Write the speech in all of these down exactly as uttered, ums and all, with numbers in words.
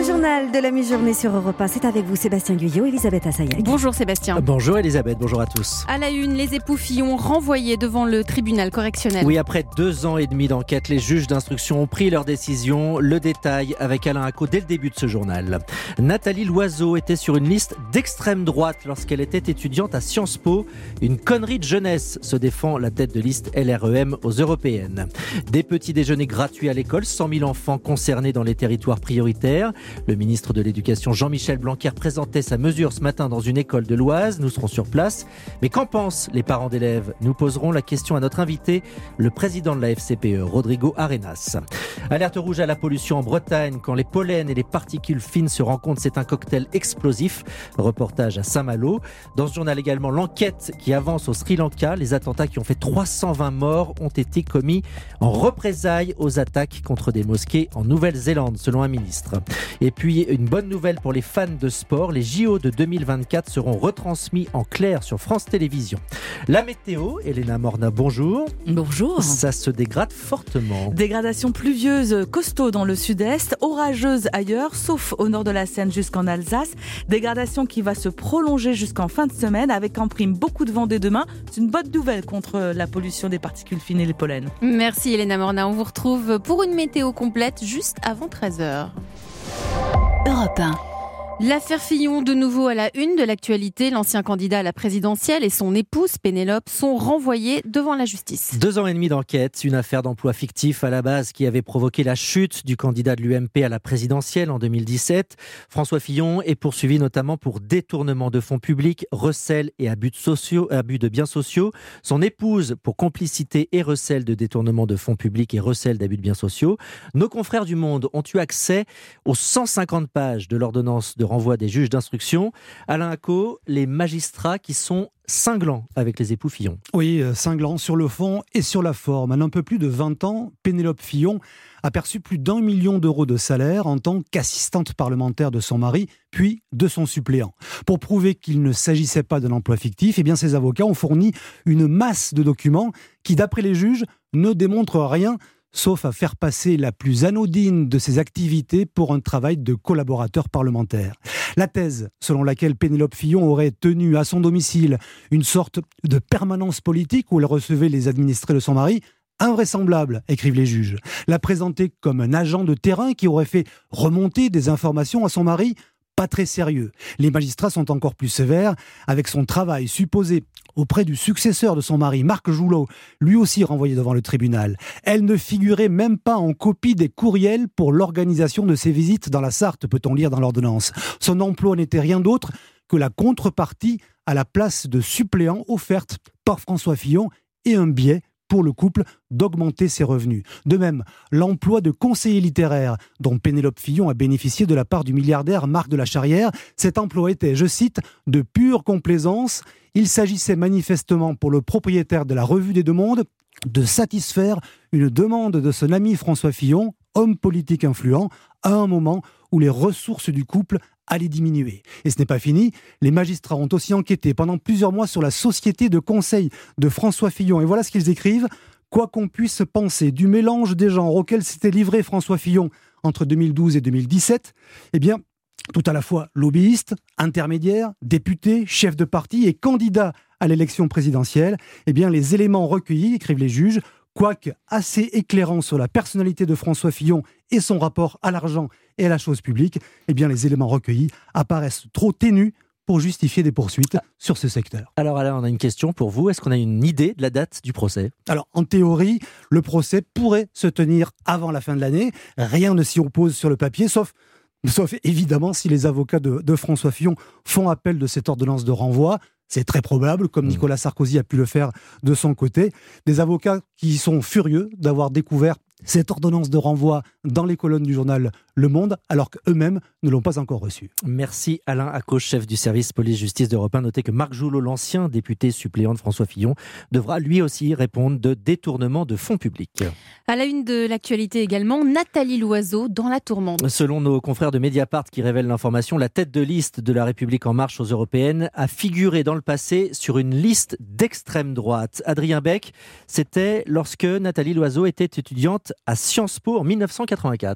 Le journal de la mi-journée sur Europe un, c'est avec vous Sébastien Guyot, Elisabeth Assayag. Bonjour Sébastien. Bonjour Elisabeth, bonjour à tous. À la une, les époux Fillon renvoyés devant le tribunal correctionnel. Oui, après deux ans et demi d'enquête, les juges d'instruction ont pris leur décision. Le détail avec Alain Acco dès le début de ce journal. Nathalie Loiseau était sur une liste d'extrême droite lorsqu'elle était étudiante à Sciences Po. Une connerie de jeunesse, se défend la tête de liste L R E M aux européennes. Des petits déjeuners gratuits à l'école, cent mille enfants concernés dans les territoires prioritaires. Le ministre de l'Éducation Jean-Michel Blanquer présentait sa mesure ce matin dans une école de l'Oise. Nous serons sur place. Mais qu'en pensent les parents d'élèves ? Nous poserons la question à notre invité, le président de la F C P E, Rodrigo Arenas. Alerte rouge à la pollution en Bretagne. Quand les pollens et les particules fines se rencontrent, c'est un cocktail explosif. Reportage à Saint-Malo. Dans ce journal également, l'enquête qui avance au Sri Lanka. Les attentats qui ont fait trois cent vingt morts ont été commis en représailles aux attaques contre des mosquées en Nouvelle-Zélande, selon un ministre. Et puis, une bonne nouvelle pour les fans de sport, les J O de deux mille vingt-quatre seront retransmis en clair sur France Télévisions. La météo, Elena Morna, bonjour. Bonjour. Ça se dégrade fortement. Dégradation pluvieuse costaud dans le sud-est, orageuse ailleurs, sauf au nord de la Seine jusqu'en Alsace. Dégradation qui va se prolonger jusqu'en fin de semaine avec en prime beaucoup de vent dès demain. C'est une bonne nouvelle contre la pollution des particules fines et les pollens. Merci Elena Morna. On vous retrouve pour une météo complète juste avant treize heures. Europe un. L'affaire Fillon, de nouveau à la une de l'actualité. L'ancien candidat à la présidentielle et son épouse Pénélope sont renvoyés devant la justice. Deux ans et demi d'enquête, une affaire d'emploi fictif à la base qui avait provoqué la chute du candidat de l'U M P à la présidentielle en deux mille dix-sept. François Fillon est poursuivi notamment pour détournement de fonds publics, recel et abus de, sociaux, abus de biens sociaux. Son épouse pour complicité et recel de détournement de fonds publics et recel d'abus de biens sociaux. Nos confrères du Monde ont eu accès aux cent cinquante pages de l'ordonnance de renvoi des juges d'instruction. Alain Acco, les magistrats qui sont cinglants avec les époux Fillon. Oui, cinglants sur le fond et sur la forme. En un peu plus de vingt ans, Pénélope Fillon a perçu plus d'un million d'euros de salaire en tant qu'assistante parlementaire de son mari, puis de son suppléant. Pour prouver qu'il ne s'agissait pas d'un emploi fictif, eh bien ses avocats ont fourni une masse de documents qui, d'après les juges, ne démontrent rien sauf à faire passer la plus anodine de ses activités pour un travail de collaborateur parlementaire. La thèse selon laquelle Pénélope Fillon aurait tenu à son domicile une sorte de permanence politique où elle recevait les administrés de son mari, invraisemblable, écrivent les juges. La présenter comme un agent de terrain qui aurait fait remonter des informations à son mari, pas très sérieux. Les magistrats sont encore plus sévères avec son travail supposé auprès du successeur de son mari, Marc Joulot, lui aussi renvoyé devant le tribunal. Elle ne figurait même pas en copie des courriels pour l'organisation de ses visites dans la Sarthe, peut-on lire dans l'ordonnance. Son emploi n'était rien d'autre que la contrepartie à la place de suppléant offerte par François Fillon et un biais pour le couple d'augmenter ses revenus. De même, l'emploi de conseiller littéraire dont Pénélope Fillon a bénéficié de la part du milliardaire Marc de la Charrière, cet emploi était, je cite, de pure complaisance. Il s'agissait manifestement pour le propriétaire de la Revue des Deux Mondes de satisfaire une demande de son ami François Fillon, homme politique influent, à un moment où les ressources du couple allaient diminuer. Et ce n'est pas fini, les magistrats ont aussi enquêté pendant plusieurs mois sur la société de conseil de François Fillon. Et voilà ce qu'ils écrivent. Quoi qu'on puisse penser du mélange des genres auxquels s'était livré François Fillon entre deux mille douze et deux mille dix-sept, eh bien, tout à la fois lobbyiste, intermédiaire, député, chef de parti et candidat à l'élection présidentielle, eh bien, les éléments recueillis, écrivent les juges, quoique assez éclairants sur la personnalité de François Fillon et son rapport à l'argent et à la chose publique, eh bien, les éléments recueillis apparaissent trop ténus pour justifier des poursuites sur ce secteur. Alors là, on a une question pour vous. Est-ce qu'on a une idée de la date du procès ? Alors, en théorie, le procès pourrait se tenir avant la fin de l'année. Rien ne s'y oppose sur le papier, sauf, sauf évidemment si les avocats de, de François Fillon font appel de cette ordonnance de renvoi. C'est très probable, comme Nicolas Sarkozy a pu le faire de son côté. Des avocats qui sont furieux d'avoir découvert cette ordonnance de renvoi dans les colonnes du journal Le Monde, alors qu'eux-mêmes ne l'ont pas encore reçue. Merci Alain Acco, chef du service police-justice d'Europe un. Notez que Marc Joulot, l'ancien député suppléant de François Fillon, devra lui aussi répondre de détournement de fonds publics. À la une de l'actualité également, Nathalie Loiseau dans la tourmente. Selon nos confrères de Mediapart qui révèlent l'information, la tête de liste de La République En Marche aux européennes a figuré dans le passé sur une liste d'extrême droite. Adrien Beck, c'était lorsque Nathalie Loiseau était étudiante à Sciences Po en mille neuf cent quatre-vingt-quatre.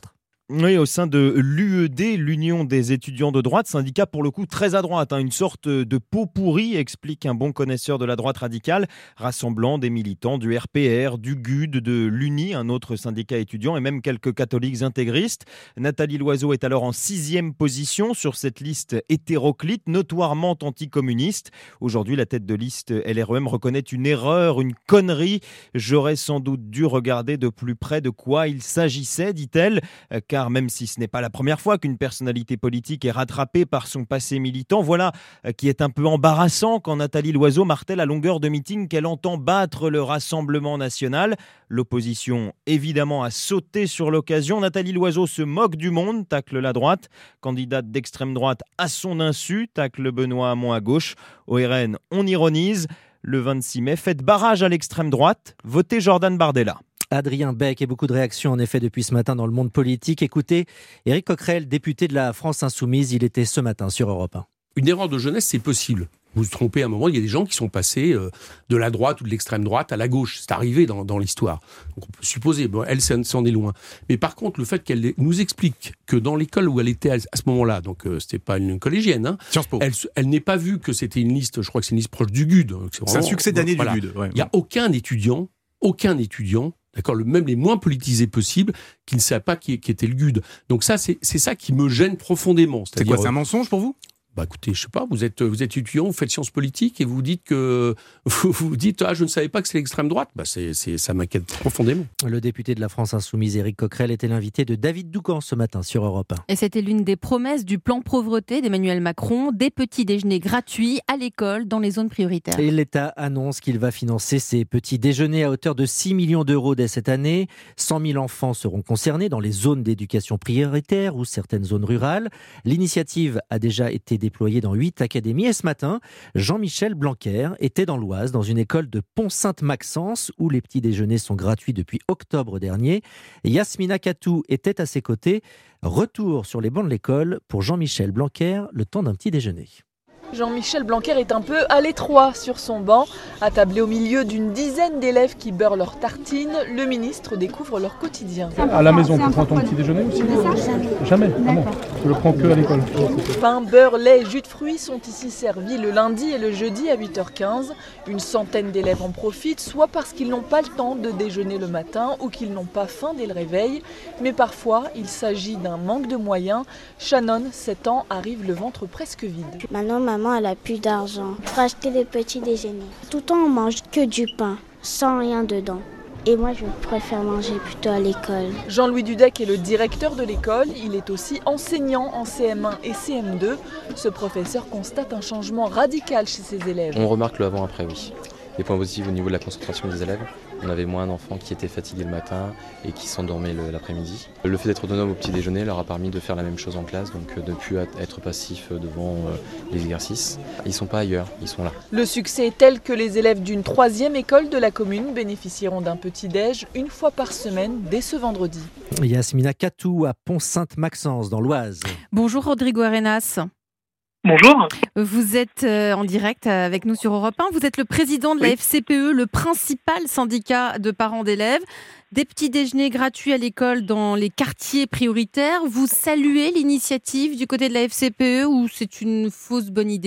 Oui, au sein de l'U E D, l'Union des étudiants de droite, syndicat pour le coup très à droite, hein, une sorte de pot pourri, explique un bon connaisseur de la droite radicale, rassemblant des militants du R P R, du G U D, de l'Uni, un autre syndicat étudiant, et même quelques catholiques intégristes. Nathalie Loiseau est alors en sixième position sur cette liste hétéroclite, notoirement anticommuniste. Aujourd'hui, la tête de liste L R E M reconnaît une erreur, une connerie. J'aurais sans doute dû regarder de plus près de quoi il s'agissait, dit-elle, car même si ce n'est pas la première fois qu'une personnalité politique est rattrapée par son passé militant, voilà qui est un peu embarrassant quand Nathalie Loiseau martèle à longueur de meeting qu'elle entend battre le Rassemblement national. L'opposition, évidemment, a sauté sur l'occasion. Nathalie Loiseau se moque du monde, tacle la droite. Candidate d'extrême droite à son insu, tacle Benoît Hamon à gauche. Au R N, on ironise. Le vingt-six mai, faites barrage à l'extrême droite, votez Jordan Bardella. Adrien Beck et beaucoup de réactions en effet depuis ce matin dans le monde politique. Écoutez, Éric Coquerel, député de la France Insoumise, il était ce matin sur Europe un. Une erreur de jeunesse, c'est possible. Vous vous trompez à un moment, il y a des gens qui sont passés euh, de la droite ou de l'extrême droite à la gauche. C'est arrivé dans, dans l'histoire. Donc on peut supposer, bon, elle s'en est loin. Mais par contre, le fait qu'elle nous explique que dans l'école où elle était à ce moment-là, donc euh, c'était pas une collégienne, hein, Sciences Po. Elle, elle n'est pas vue que c'était une liste, je crois que c'est une liste proche du G U D. Donc c'est, vraiment, c'est un succès d'année voilà. du G U D. Ouais. Il n'y a aucun étudiant, aucun étudiant, d'accord, le, même les moins politisés possibles, qui ne savent pas qui, qui était le G U D. Donc ça, c'est, c'est ça qui me gêne profondément. C'est quoi, c'est un mensonge pour vous ? Bah écoutez, je sais pas, vous êtes, vous êtes étudiant, vous faites sciences politiques et vous dites que vous, vous dites ah je ne savais pas que c'est l'extrême droite. Bah c'est, c'est ça m'inquiète profondément. Le député de la France Insoumise, Éric Coquerel, était l'invité de David Doucan ce matin sur Europe un. Et c'était l'une des promesses du plan pauvreté d'Emmanuel Macron, des petits déjeuners gratuits à l'école dans les zones prioritaires. Et l'État annonce qu'il va financer ces petits déjeuners à hauteur de six millions d'euros dès cette année. cent mille enfants seront concernés dans les zones d'éducation prioritaire ou certaines zones rurales. L'initiative a déjà été déployé dans huit académies. Et ce matin, Jean-Michel Blanquer était dans l'Oise, dans une école de Pont-Sainte-Maxence, où les petits déjeuners sont gratuits depuis octobre dernier. Et Yasmina Katou était à ses côtés. Retour sur les bancs de l'école pour Jean-Michel Blanquer, le temps d'un petit déjeuner. Jean-Michel Blanquer est un peu à l'étroit sur son banc. Attablé au milieu d'une dizaine d'élèves qui beurrent leurs tartines, le ministre découvre leur quotidien. À la maison, tu prends ton petit déjeuner aussi ? Jamais. Ah bon, je le prends que à l'école. Pain, beurre, lait, jus de fruits sont ici servis le lundi et le jeudi à huit heures quinze. Une centaine d'élèves en profitent, soit parce qu'ils n'ont pas le temps de déjeuner le matin ou qu'ils n'ont pas faim dès le réveil. Mais parfois, il s'agit d'un manque de moyens. Shannon, sept ans, arrive le ventre presque vide. Maintenant, maman, elle a plus d'argent pour acheter les petits déjeuners. Tout le temps, on mange que du pain, sans rien dedans. Et moi, je préfère manger plutôt à l'école. Jean-Louis Dudek est le directeur de l'école. Il est aussi enseignant en C M un et C M deux. Ce professeur constate un changement radical chez ses élèves. On remarque le avant-après, oui. Les points positifs au niveau de la concentration des élèves. On avait moins d'enfants qui étaient fatigués le matin et qui s'endormaient le, l'après-midi. Le fait d'être autonome au petit déjeuner leur a permis de faire la même chose en classe, donc de ne plus être passif devant euh, les exercices. Ils ne sont pas ailleurs, ils sont là. Le succès est tel que les élèves d'une troisième école de la commune bénéficieront d'un petit-déj une fois par semaine dès ce vendredi. Yasmina Katou à Pont-Sainte-Maxence dans l'Oise. Bonjour Rodrigo Arenas. Bonjour. Vous êtes en direct avec nous sur Europe un. Vous êtes le président de la oui. F C P E, le principal syndicat de parents d'élèves. Des petits déjeuners gratuits à l'école dans les quartiers prioritaires. Vous saluez l'initiative du côté de la F C P E ou c'est une fausse bonne idée ?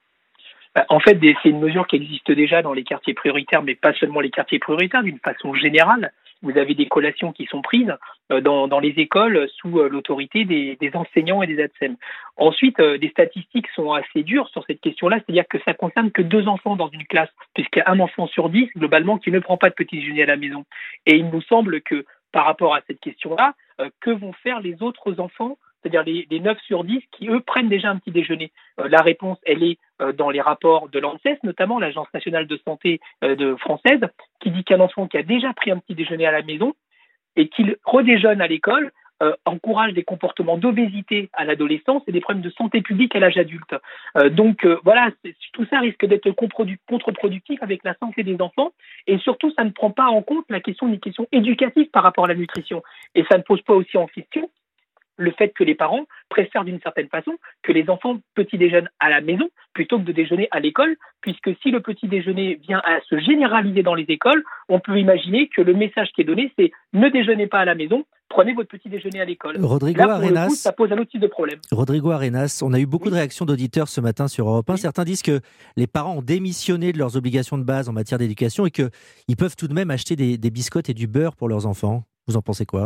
En fait, c'est une mesure qui existe déjà dans les quartiers prioritaires, mais pas seulement les quartiers prioritaires, d'une façon générale. Vous avez des collations qui sont prises dans, dans les écoles sous l'autorité des, des enseignants et des A D S E M. Ensuite, des statistiques sont assez dures sur cette question-là, c'est-à-dire que ça concerne que deux enfants dans une classe, puisqu'il y a un enfant sur dix, globalement, qui ne prend pas de petit déjeuner à la maison. Et il nous semble que, par rapport à cette question-là, que vont faire les autres enfants, c'est-à-dire les, les neuf sur dix qui, eux, prennent déjà un petit déjeuner. Euh, la réponse, elle est euh, dans les rapports de l'ANSES, notamment l'Agence nationale de santé euh, de française, qui dit qu'un enfant qui a déjà pris un petit déjeuner à la maison et qu'il redéjeune à l'école euh, encourage des comportements d'obésité à l'adolescence et des problèmes de santé publique à l'âge adulte. Euh, donc euh, voilà, tout ça risque d'être contre-productif avec la santé des enfants et surtout, ça ne prend pas en compte la question d'une question éducative par rapport à la nutrition. Et ça ne pose pas aussi en question le fait que les parents préfèrent d'une certaine façon que les enfants petit déjeunent à la maison plutôt que de déjeuner à l'école, puisque si le petit déjeuner vient à se généraliser dans les écoles, on peut imaginer que le message qui est donné, c'est ne déjeunez pas à la maison, prenez votre petit déjeuner à l'école. Rodrigo Là, pour Arenas, le coup, ça pose un autre type de problème. Rodrigo Arenas, on a eu beaucoup de réactions d'auditeurs ce matin sur Europe un. Oui. Certains disent que les parents ont démissionné de leurs obligations de base en matière d'éducation et qu'ils peuvent tout de même acheter des, des biscottes et du beurre pour leurs enfants. Vous en pensez quoi ?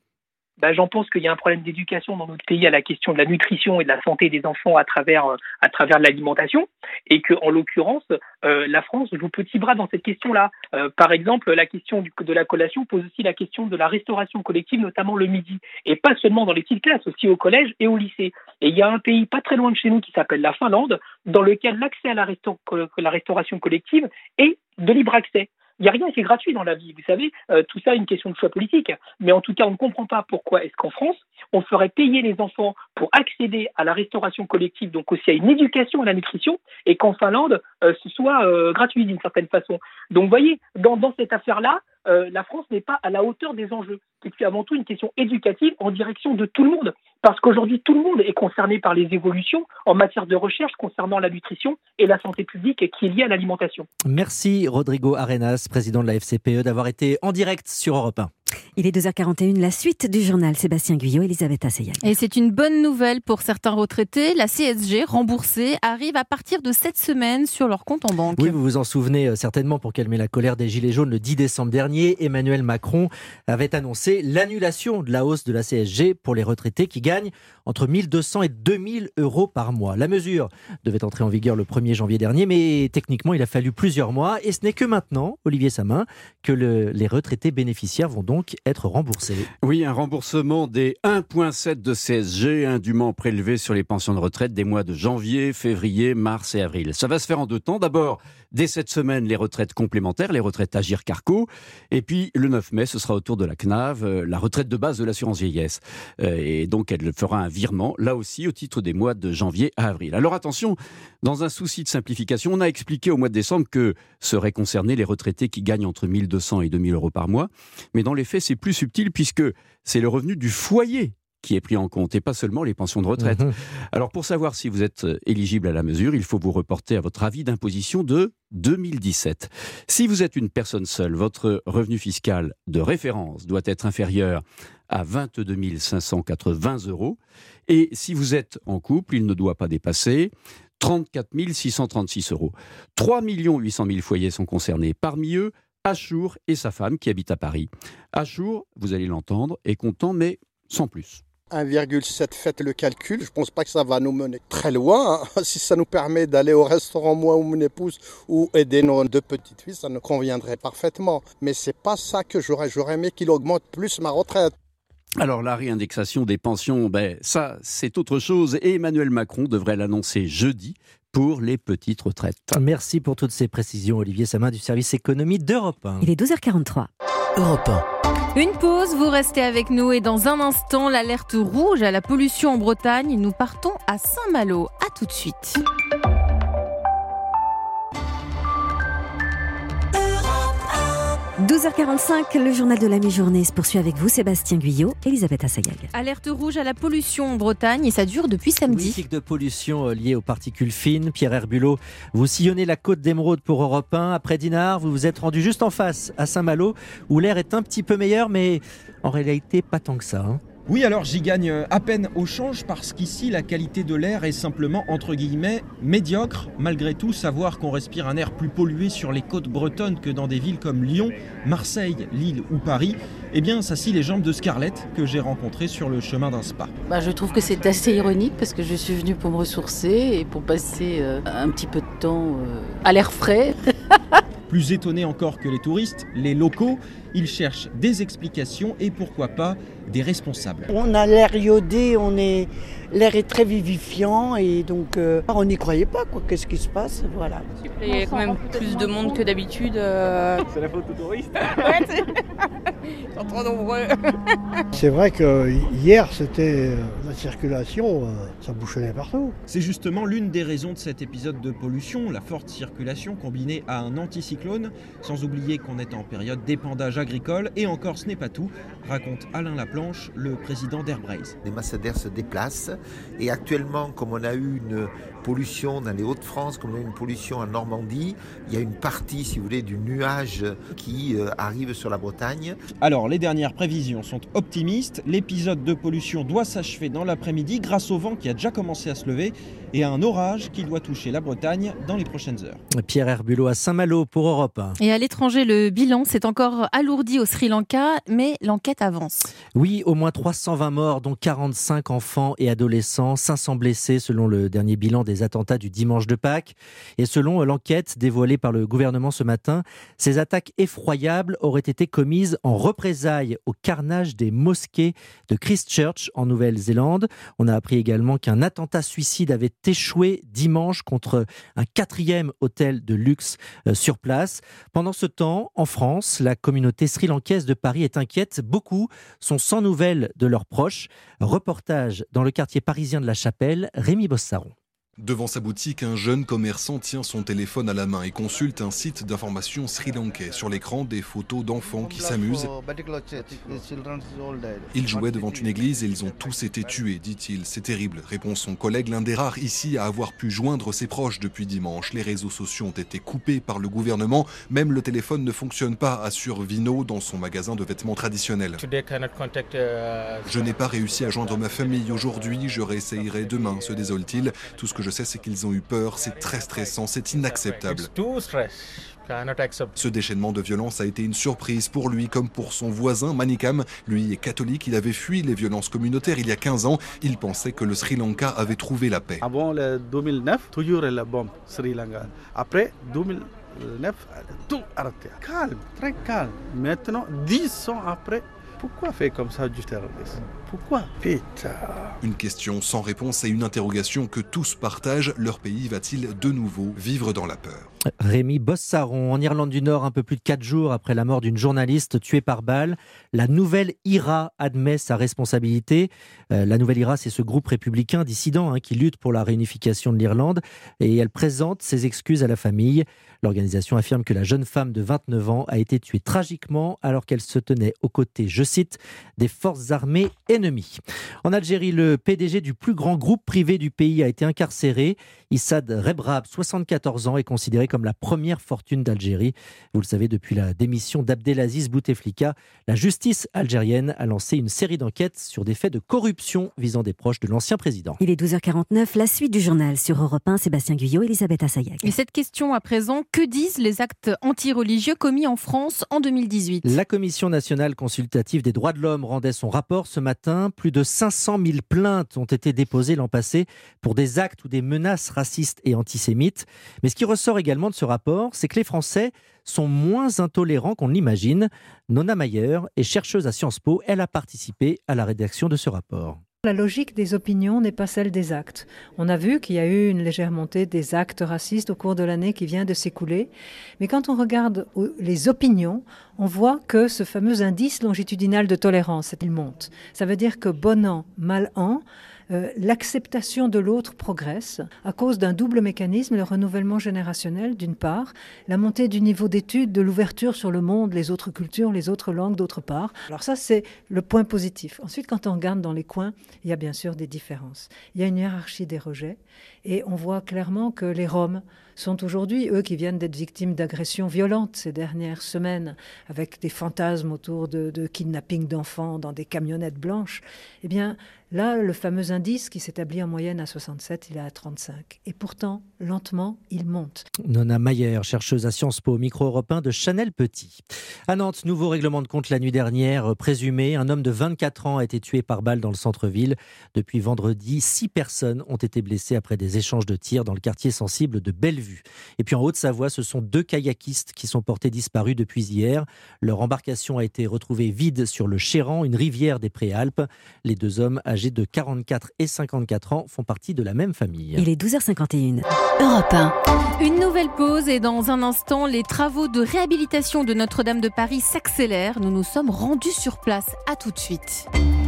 Ben, j'en pense qu'il y a un problème d'éducation dans notre pays à la question de la nutrition et de la santé des enfants à travers, à travers l'alimentation, et que, en l'occurrence, euh, la France joue petit bras dans cette question-là. Euh, par exemple, la question du, de la collation pose aussi la question de la restauration collective, notamment le midi, et pas seulement dans les petites classes, aussi au collège et au lycée. Et il y a un pays pas très loin de chez nous qui s'appelle la Finlande, dans lequel l'accès à la, resta- la restauration collective est de libre accès. Il n'y a rien qui est gratuit dans la vie, vous savez, euh, tout ça est une question de choix politique. Mais en tout cas, on ne comprend pas pourquoi est-ce qu'en France, on ferait payer les enfants pour accéder à la restauration collective, donc aussi à une éducation à la nutrition, et qu'en Finlande, euh, ce soit euh, gratuit d'une certaine façon. Donc vous voyez, dans, dans cette affaire-là, euh, la France n'est pas à la hauteur des enjeux. C'est avant tout une question éducative en direction de tout le monde. Parce qu'aujourd'hui, tout le monde est concerné par les évolutions en matière de recherche concernant la nutrition et la santé publique qui est liée à l'alimentation. Merci Rodrigo Arenas, président de la F C P E, d'avoir été en direct sur Europe un. Il est deux heures quarante et une, la suite du journal. Sébastien Guyot, Elisabeth Assayag. Et c'est une bonne nouvelle pour certains retraités. La C S G remboursée arrive à partir de cette semaine sur leur compte en banque. Oui, vous vous en souvenez certainement, pour calmer la colère des Gilets jaunes, le dix décembre dernier, Emmanuel Macron avait annoncé l'annulation de la hausse de la C S G pour les retraités qui gagnent entre mille deux cents et deux mille euros par mois. La mesure devait entrer en vigueur le premier janvier dernier, mais techniquement, il a fallu plusieurs mois. Et ce n'est que maintenant, Olivier Samin, que le, les retraités bénéficiaires vont donc être remboursés. Oui, un remboursement des un virgule sept de C S G indûment prélevé sur les pensions de retraite des mois de janvier, février, mars et avril. Ça va se faire en deux temps. D'abord, dès cette semaine, les retraites complémentaires, les retraites Agirc-Arrco. Et puis, le neuf mai, ce sera au tour de la C N A V, euh, la retraite de base de l'assurance vieillesse. Euh, et donc, elle fera un virement, là aussi, au titre des mois de janvier à avril. Alors attention, dans un souci de simplification, on a expliqué au mois de décembre que seraient concernés les retraités qui gagnent entre mille deux cents et deux mille euros par mois. Mais dans les faits, c'est plus subtil puisque c'est le revenu du foyer qui est pris en compte et pas seulement les pensions de retraite. Mmh. Alors pour savoir si vous êtes éligible à la mesure, il faut vous reporter à votre avis d'imposition de deux mille dix-sept. Si vous êtes une personne seule, votre revenu fiscal de référence doit être inférieur à vingt-deux mille cinq cent quatre-vingts euros. Et si vous êtes en couple, il ne doit pas dépasser trente-quatre mille six cent trente-six euros. trois millions huit cent mille foyers sont concernés. Parmi eux, Achour et sa femme qui habitent à Paris. Achour, vous allez l'entendre, est content, mais sans plus. un virgule sept, faites le calcul. Je ne pense pas que ça va nous mener très loin. Hein. Si ça nous permet d'aller au restaurant, moi ou mon épouse, ou aider nos deux petites filles, ça nous conviendrait parfaitement. Mais ce n'est pas ça que j'aurais. J'aurais aimé qu'il augmente plus ma retraite. Alors la réindexation des pensions, ben, ça c'est autre chose. Et Emmanuel Macron devrait l'annoncer jeudi pour les petites retraites. Merci pour toutes ces précisions, Olivier Samin du service économie d'Europe un. Il est douze heures quarante-trois. Europe un. Une pause, vous restez avec nous et dans un instant, l'alerte rouge à la pollution en Bretagne. Nous partons à Saint-Malo. À tout de suite. douze heures quarante-cinq, le journal de la mi-journée se poursuit avec vous, Sébastien Guyot, Elisabeth Assayag. Alerte rouge à la pollution en Bretagne et ça dure depuis samedi. Oui, pic de pollution liée aux particules fines. Pierre Herbulot, vous sillonnez la côte d'Émeraude pour Europe un. Après Dinard, vous vous êtes rendu juste en face, à Saint-Malo, où l'air est un petit peu meilleur, mais en réalité pas tant que ça. Hein. Oui, alors j'y gagne à peine au change parce qu'ici la qualité de l'air est simplement entre guillemets médiocre. Malgré tout, savoir qu'on respire un air plus pollué sur les côtes bretonnes que dans des villes comme Lyon, Marseille, Lille ou Paris, eh bien ça scie les jambes de Scarlett que j'ai rencontrée sur le chemin d'un spa. Bah, je trouve que c'est assez ironique parce que je suis venue pour me ressourcer et pour passer euh, un petit peu de temps euh, à l'air frais. Plus étonné encore que les touristes, les locaux, ils cherchent des explications et pourquoi pas des responsables. On a l'air iodé, on est... l'air est très vivifiant et donc euh, on n'y croyait pas, quoi. Qu'est-ce qui se passe, voilà. Il y a quand même plus de monde que d'habitude. Euh... C'est la faute aux touristes. Ils sont trop nombreux. C'est vrai que hier, c'était la circulation, ça bouchonnait partout. C'est justement l'une des raisons de cet épisode de pollution, la forte circulation combinée à un anticyclone, sans oublier qu'on est en période d'épandage agricoles. Et encore, ce n'est pas tout, raconte Alain Laplanche, le président d'Airbrace. Les masses d'air se déplacent et actuellement, comme on a eu une pollution dans les Hauts-de-France, comme on a eu une pollution en Normandie, il y a une partie, si vous voulez, du nuage qui euh, arrive sur la Bretagne. Alors, les dernières prévisions sont optimistes. L'épisode de pollution doit s'achever dans l'après-midi grâce au vent qui a déjà commencé à se lever et à un orage qui doit toucher la Bretagne dans les prochaines heures. Pierre Herbulot à Saint-Malo pour Europe un. Et à l'étranger, le bilan s'est encore alourdi au Sri Lanka, mais l'enquête avance. Oui, au moins trois cent vingt morts, dont quarante-cinq enfants et adolescents, cinq cents blessés selon le dernier bilan des attentats du dimanche de Pâques. Et selon l'enquête dévoilée par le gouvernement ce matin, ces attaques effroyables auraient été commises en représailles au carnage des mosquées de Christchurch en Nouvelle-Zélande. On a appris également qu'un attentat suicide avait échoué dimanche contre un quatrième hôtel de luxe euh, sur place. Pendant ce temps, en France, la communauté sri-lankaise de Paris est inquiète. Beaucoup sont sans nouvelles de leurs proches. Reportage dans le quartier parisien de la Chapelle, Rémi Bossaron. Devant sa boutique, un jeune commerçant tient son téléphone à la main et consulte un site d'information sri-lankais. Sur l'écran, des photos d'enfants qui s'amusent. Ils jouaient devant une église et ils ont tous été tués, dit-il. C'est terrible, répond son collègue, l'un des rares ici à avoir pu joindre ses proches depuis dimanche. Les réseaux sociaux ont été coupés par le gouvernement. Même le téléphone ne fonctionne pas, assure Vino dans son magasin de vêtements traditionnels. Je n'ai pas réussi à joindre ma famille aujourd'hui, je réessayerai demain, se désole-t-il. Tout ce que je sais, c'est qu'ils ont eu peur, c'est très stressant, c'est inacceptable. Ce déchaînement de violence a été une surprise pour lui comme pour son voisin Manikam. Lui est catholique, il avait fui les violences communautaires il y a quinze ans. Il pensait que le Sri Lanka avait trouvé la paix. Avant le deux mille neuf, toujours la bombe Sri Lanka. Après deux mille neuf, tout arrêté. Calme, très calme. Maintenant, dix ans après, pourquoi faire comme ça du terrorisme? Pourquoi? Putain. Une question sans réponse et une interrogation que tous partagent. Leur pays va-t-il de nouveau vivre dans la peur? Rémi Bossaron, en Irlande du Nord, un peu plus de quatre jours après la mort d'une journaliste tuée par balle, la Nouvelle IRA admet sa responsabilité. Euh, la Nouvelle IRA, c'est ce groupe républicain dissident hein, qui lutte pour la réunification de l'Irlande et elle présente ses excuses à la famille. L'organisation affirme que la jeune femme de vingt-neuf ans a été tuée tragiquement alors qu'elle se tenait aux côtés, je cite, des forces armées ennemies. En Algérie, le P D G du plus grand groupe privé du pays a été incarcéré. Issad Rebrab, soixante-quatorze ans, est considéré comme la première fortune d'Algérie. Vous le savez, depuis la démission d'Abdelaziz Bouteflika, la justice algérienne a lancé une série d'enquêtes sur des faits de corruption visant des proches de l'ancien président. Il est douze heures quarante-neuf, la suite du journal sur Europe un, Sébastien Guyot, Elisabeth Assayag. Et cette question à présent, que disent les actes anti-religieux commis en France en deux mille dix-huit? La Commission nationale consultative des droits de l'homme rendait son rapport ce matin. Plus de cinq cent mille plaintes ont été déposées l'an passé pour des actes ou des menaces racistes et antisémites. Mais ce qui ressort également de ce rapport, c'est que les Français sont moins intolérants qu'on l'imagine. Nona Mayer est chercheuse à Sciences Po. Elle a participé à la rédaction de ce rapport. La logique des opinions n'est pas celle des actes. On a vu qu'il y a eu une légère montée des actes racistes au cours de l'année qui vient de s'écouler. Mais quand on regarde les opinions, on voit que ce fameux indice longitudinal de tolérance, il monte. Ça veut dire que bon an, mal an, Euh, l'acceptation de l'autre progresse à cause d'un double mécanisme, le renouvellement générationnel d'une part, la montée du niveau d'études, de l'ouverture sur le monde, les autres cultures, les autres langues d'autre part. Alors ça, c'est le point positif. Ensuite, quand on regarde dans les coins, il y a bien sûr des différences. Il y a une hiérarchie des rejets et on voit clairement que les Roms sont aujourd'hui, eux qui viennent d'être victimes d'agressions violentes ces dernières semaines, avec des fantasmes autour de, de kidnapping d'enfants dans des camionnettes blanches, eh bien là, le fameux indice qui s'établit en moyenne à soixante-sept, il est à trente-cinq. Et pourtant, lentement, il monte. Nona Mayer, chercheuse à Sciences Po, micro européen de Chanel Petit. À Nantes, nouveau règlement de compte la nuit dernière. Présumé, un homme de vingt-quatre ans a été tué par balle dans le centre-ville. Depuis vendredi, six personnes ont été blessées après des échanges de tirs dans le quartier sensible de Bellevue. Et puis en Haute-Savoie, ce sont deux kayakistes qui sont portés disparus depuis hier. Leur embarcation a été retrouvée vide sur le Chéran, une rivière des Préalpes. Les deux hommes âgés de quarante-quatre et cinquante-quatre ans font partie de la même famille. Il est douze heures cinquante et une. Europe un. Une nouvelle pause et dans un instant, les travaux de réhabilitation de Notre-Dame de Paris s'accélèrent. Nous nous sommes rendus sur place. À tout de suite.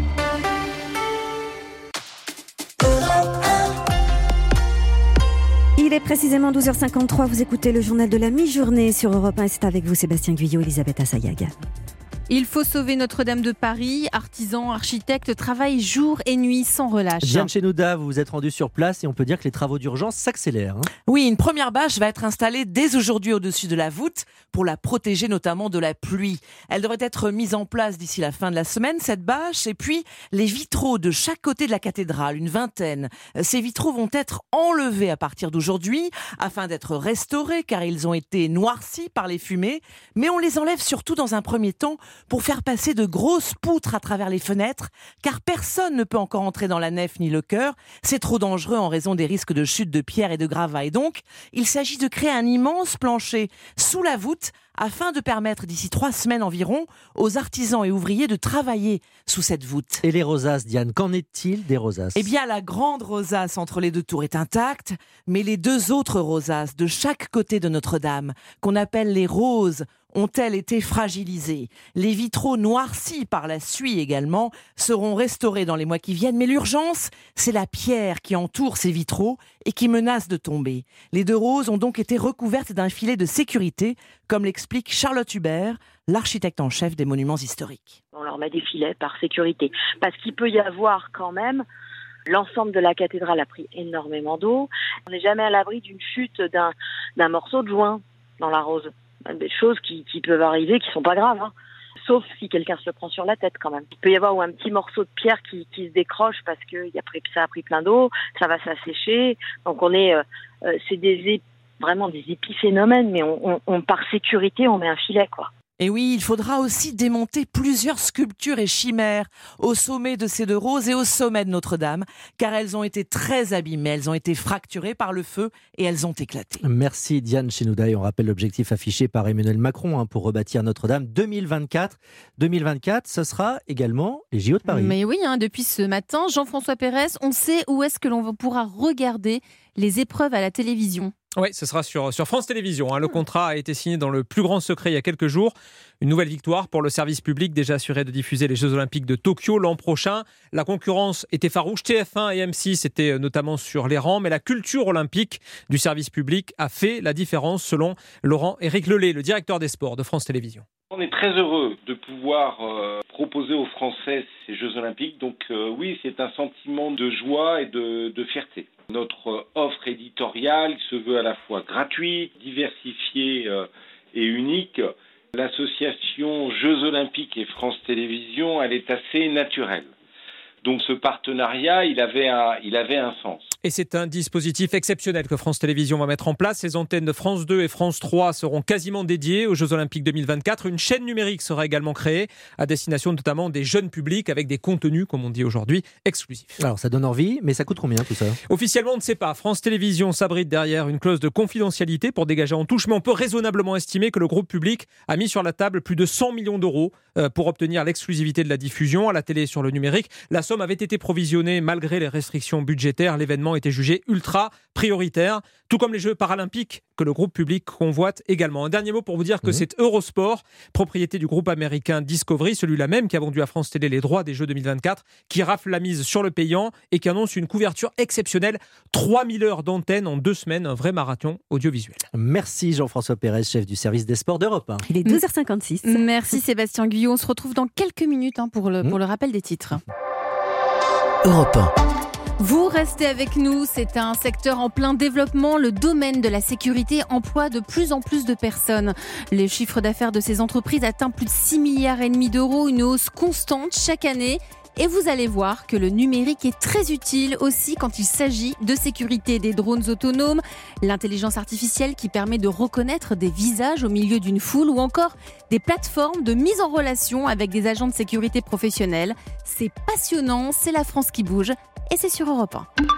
Il est précisément douze heures cinquante-trois, vous écoutez le journal de la mi-journée sur Europe un et c'est avec vous Sébastien Guyot, Elisabeth Assayag. Il faut sauver Notre-Dame de Paris. Artisans, architectes travaillent jour et nuit sans relâche. Diane Chenouda, vous vous êtes rendu sur place et on peut dire que les travaux d'urgence s'accélèrent. Hein. Oui, une première bâche va être installée dès aujourd'hui au-dessus de la voûte pour la protéger notamment de la pluie. Elle devrait être mise en place d'ici la fin de la semaine, cette bâche. Et puis, les vitraux de chaque côté de la cathédrale, une vingtaine. Ces vitraux vont être enlevés à partir d'aujourd'hui afin d'être restaurés car ils ont été noircis par les fumées. Mais on les enlève surtout dans un premier temps pour faire passer de grosses poutres à travers les fenêtres, car personne ne peut encore entrer dans la nef ni le chœur. C'est trop dangereux en raison des risques de chute de pierres et de gravats. Et donc, il s'agit de créer un immense plancher sous la voûte afin de permettre d'ici trois semaines environ aux artisans et ouvriers de travailler sous cette voûte. Et les rosaces, Diane, qu'en est-il des rosaces ? Eh bien, la grande rosace entre les deux tours est intacte, mais les deux autres rosaces de chaque côté de Notre-Dame, qu'on appelle les roses, ont-elles été fragilisées. Les vitraux noircis par la suie également seront restaurés dans les mois qui viennent, mais l'urgence, c'est la pierre qui entoure ces vitraux et qui menace de tomber. Les deux roses ont donc été recouvertes d'un filet de sécurité, comme l'explique Charlotte Hubert, l'architecte en chef des monuments historiques. On leur met des filets par sécurité, parce qu'il peut y avoir quand même... L'ensemble de la cathédrale a pris énormément d'eau. On n'est jamais à l'abri d'une chute d'un, d'un morceau de joint dans la rose. Des choses qui, qui peuvent arriver, qui sont pas graves, hein. Sauf si quelqu'un se le prend sur la tête quand même. Il peut y avoir un petit morceau de pierre qui, qui se décroche parce que y a pris, ça a pris plein d'eau, ça va s'assécher. Donc on est, euh, euh, c'est des vraiment des épiphénomènes, mais on, on, on par sécurité on met un filet quoi. Et oui, il faudra aussi démonter plusieurs sculptures et chimères au sommet de ces deux roses et au sommet de Notre-Dame, car elles ont été très abîmées, elles ont été fracturées par le feu et elles ont éclaté. Merci Diane Chenouda. Et on rappelle l'objectif affiché par Emmanuel Macron hein, pour rebâtir Notre-Dame deux mille vingt-quatre. deux mille vingt-quatre, ce sera également les J O de Paris. Mais oui, hein, depuis ce matin, Jean-François Pérez, on sait où est-ce que l'on pourra regarder les épreuves à la télévision. Oui, ce sera sur, sur France Télévisions. Hein. Le contrat a été signé dans le plus grand secret il y a quelques jours. Une nouvelle victoire pour le service public déjà assuré de diffuser les Jeux Olympiques de Tokyo l'an prochain. La concurrence était farouche. T F un et M six étaient notamment sur les rangs, mais la culture olympique du service public a fait la différence selon Laurent-Éric Lelay, le directeur des sports de France Télévisions. On est très heureux de pouvoir euh, proposer aux Français ces Jeux Olympiques. Donc euh, oui, c'est un sentiment de joie et de, de fierté. Notre offre éditoriale se veut à la fois gratuite, diversifiée euh, et unique. L'association Jeux Olympiques et France Télévisions, elle est assez naturelle. Donc ce partenariat, il avait un, il avait un sens. Et c'est un dispositif exceptionnel que France Télévisions va mettre en place. Les antennes de France deux et France trois seront quasiment dédiées aux Jeux Olympiques deux mille vingt-quatre. Une chaîne numérique sera également créée à destination notamment des jeunes publics avec des contenus, comme on dit aujourd'hui, exclusifs. Alors ça donne envie, mais ça coûte combien tout ça ? Officiellement, on ne sait pas. France Télévisions s'abrite derrière une clause de confidentialité pour dégager en touche, mais on peut raisonnablement estimer que le groupe public a mis sur la table plus de cent millions d'euros pour obtenir l'exclusivité de la diffusion à la télé sur le numérique. La somme avait été provisionnée malgré les restrictions budgétaires. L'événement était jugé ultra prioritaire, tout comme les Jeux paralympiques que le groupe public convoite également. Un dernier mot pour vous dire que mmh. c'est Eurosport, propriété du groupe américain Discovery, celui-là même qui a vendu à France Télé les droits des Jeux deux mille vingt-quatre, qui rafle la mise sur le payant et qui annonce une couverture exceptionnelle. trois mille heures d'antenne en deux semaines, un vrai marathon audiovisuel. Merci Jean-François Pérez, chef du service des sports d'Europe un. Il est douze heures cinquante-six. Merci Sébastien Guyot. On se retrouve dans quelques minutes hein, pour, le, mmh. pour le rappel des titres. Europe un. Vous restez avec nous, c'est un secteur en plein développement. Le domaine de la sécurité emploie de plus en plus de personnes. Le chiffre d'affaires de ces entreprises atteint plus de six milliards et demi d'euros, une hausse constante chaque année. Et vous allez voir que le numérique est très utile aussi quand il s'agit de sécurité. Des drones autonomes, l'intelligence artificielle qui permet de reconnaître des visages au milieu d'une foule ou encore des plateformes de mise en relation avec des agents de sécurité professionnels. C'est passionnant, c'est la France qui bouge et c'est sur Europe un.